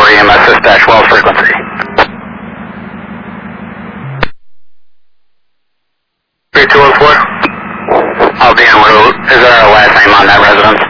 EMS dispatch, Wells frequency. I'll be en route. Is there a last name on that residence?